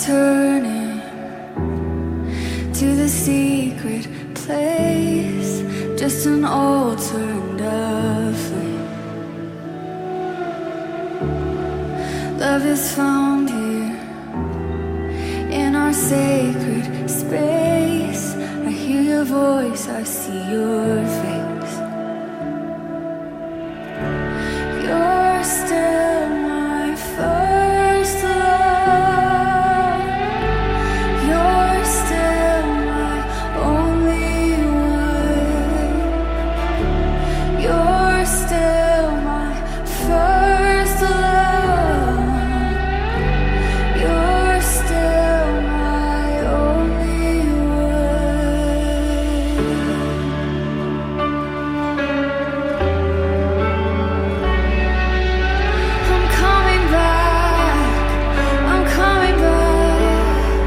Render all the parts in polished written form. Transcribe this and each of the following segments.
returning to the secret place, just an altar and a flame. Love is found here in our sacred space. I hear your voice, I see your face. You're still my first love. You're still my only one. You're still my first love. You're still my only one. I'm coming back. I'm coming back.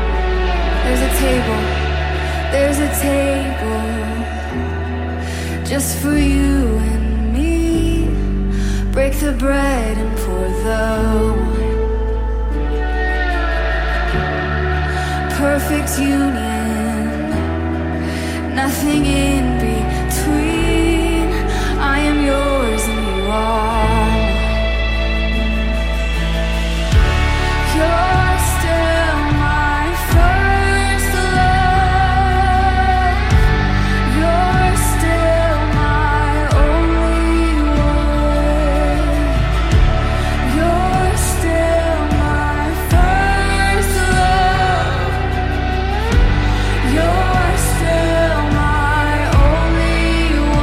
There's a table just for you and me. Break the bread and pour the wine. Perfect union, nothing in between. I am yours and you are mine. You're still my first love. You're still my only one. You're still my first love. You're still my only one.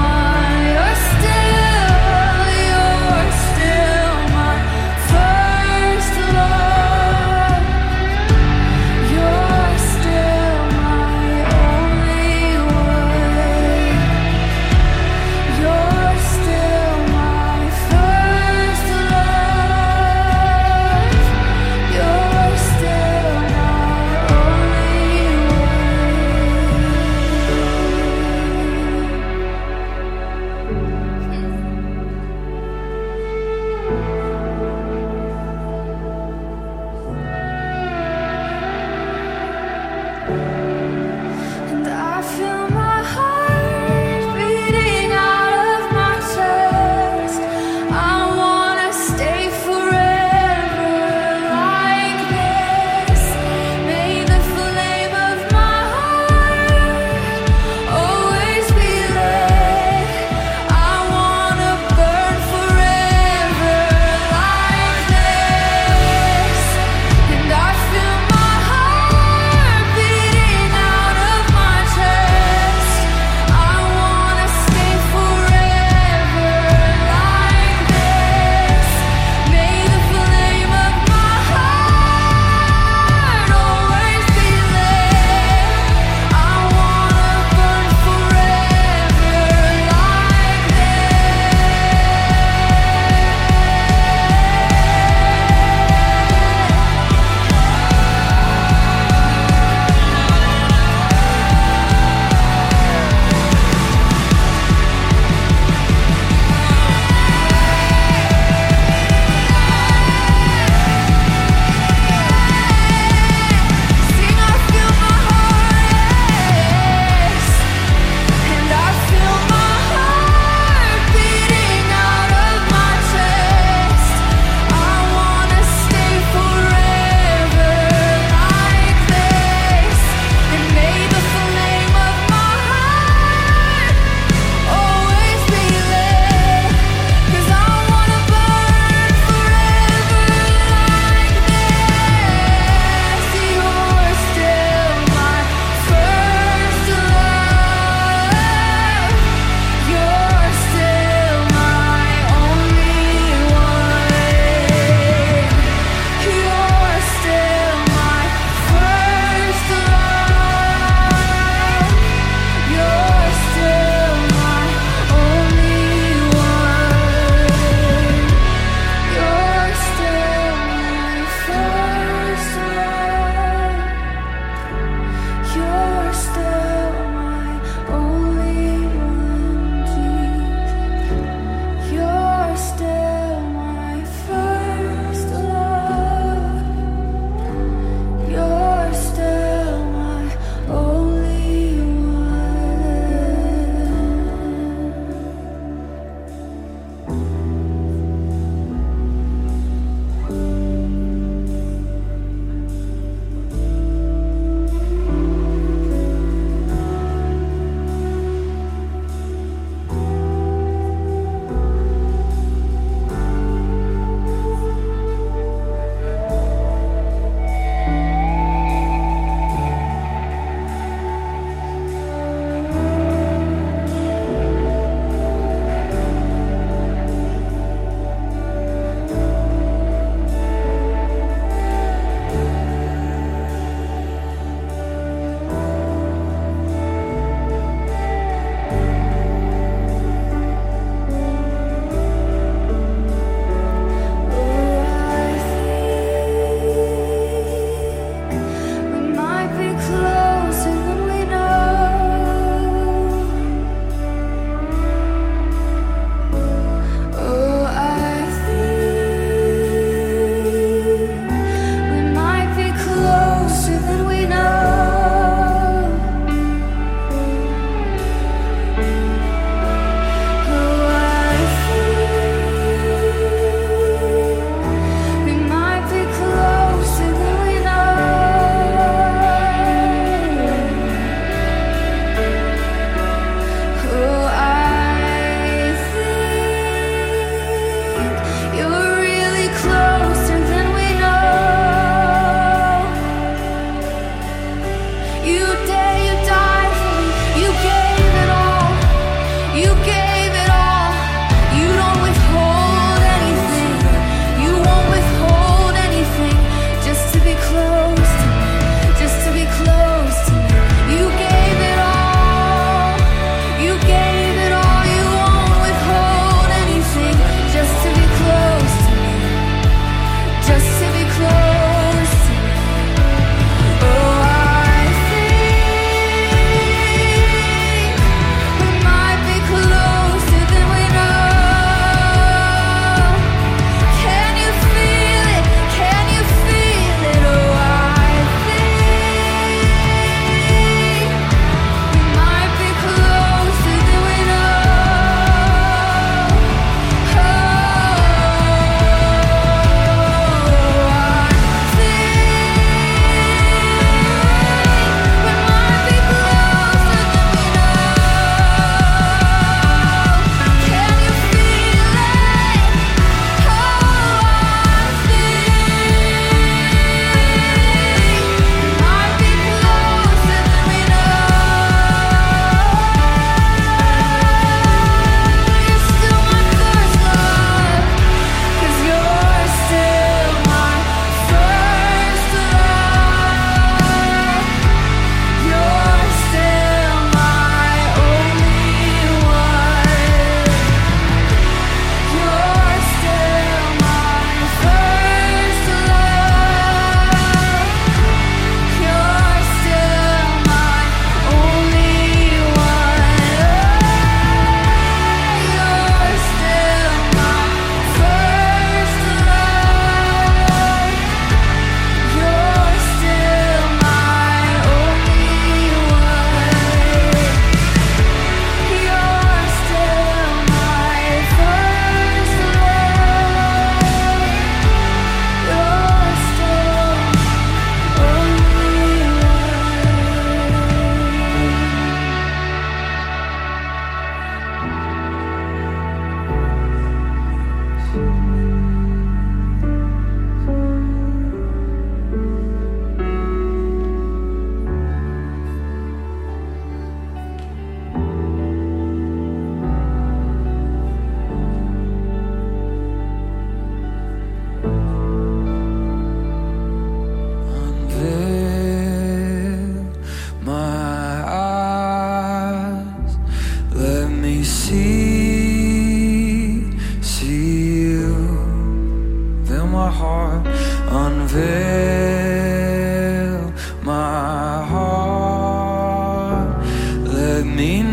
me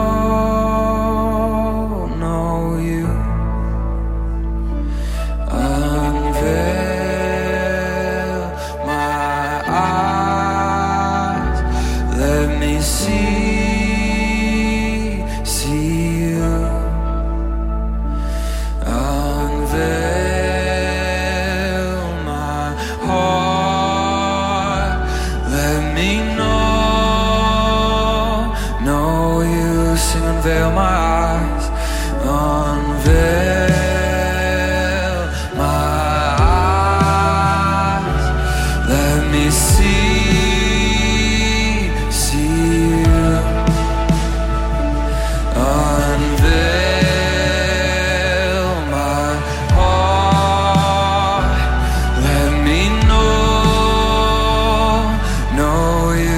know you. Unveil my eyes, let me see you. Unveil my heart, let me know you. Sing, unveil my eyes, unveil my eyes, let me see you. Unveil my heart, let me know you.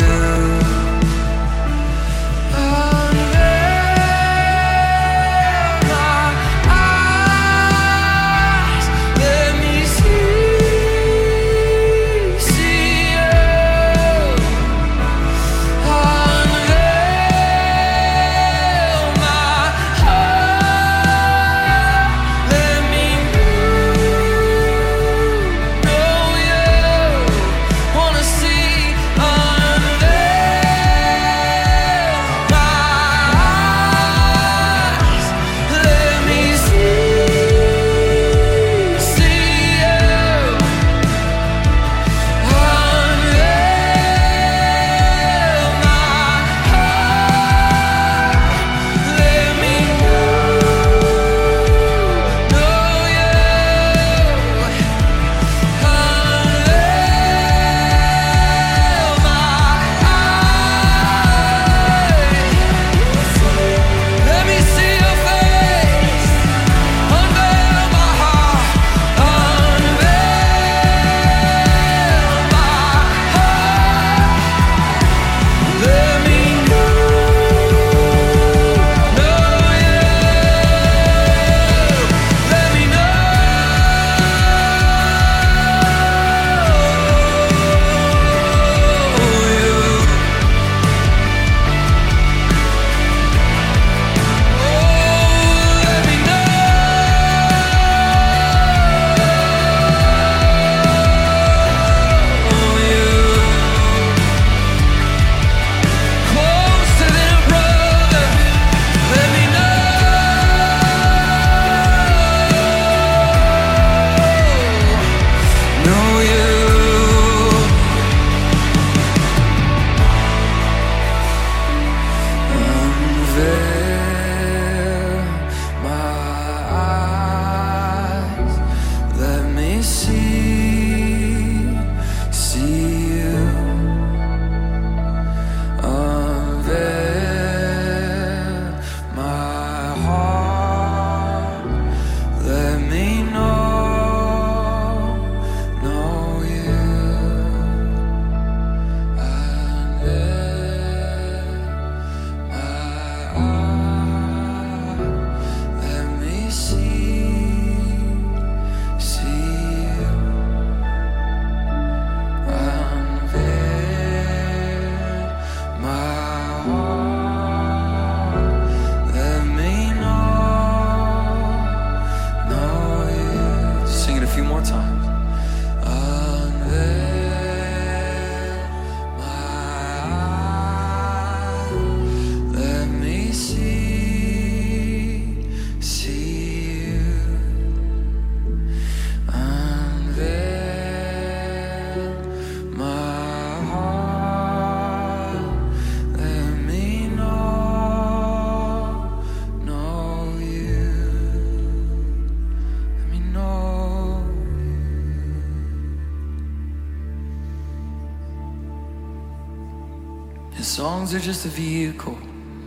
Songs are just a vehicle.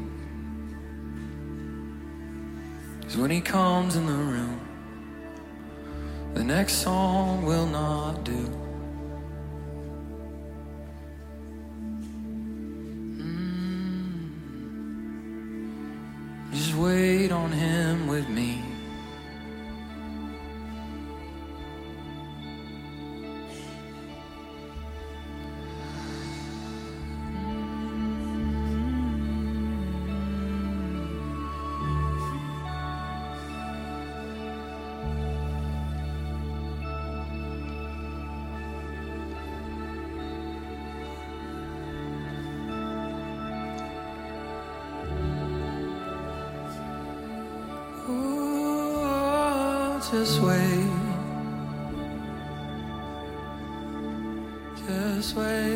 'Cause when he comes in the room, the next song will not do. Just wait on him with me. just wait. Just wait.